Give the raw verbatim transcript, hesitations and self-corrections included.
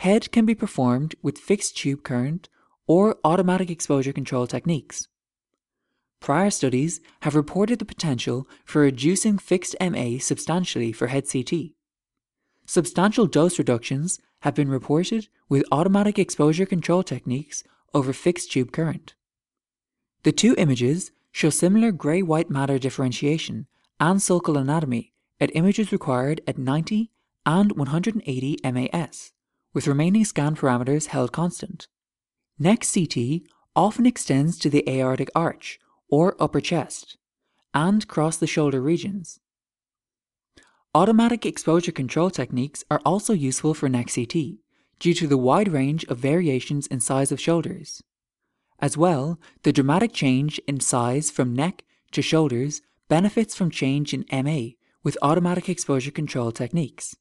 H E D can be performed with fixed tube current or automatic exposure control techniques. Prior studies have reported the potential for reducing fixed M A substantially for H E D C T. Substantial dose reductions have been reported with automatic exposure control techniques over fixed tube current. The two images show similar grey-white matter differentiation and sulcal anatomy at images required at ninety and one hundred eighty M A S, with remaining scan parameters held constant. Neck C T often extends to the aortic arch or upper chest and across the shoulder regions. Automatic exposure control techniques are also useful for neck C T due to the wide range of variations in size of shoulders. As well, the dramatic change in size from neck to shoulders benefits from change in M A with automatic exposure control techniques.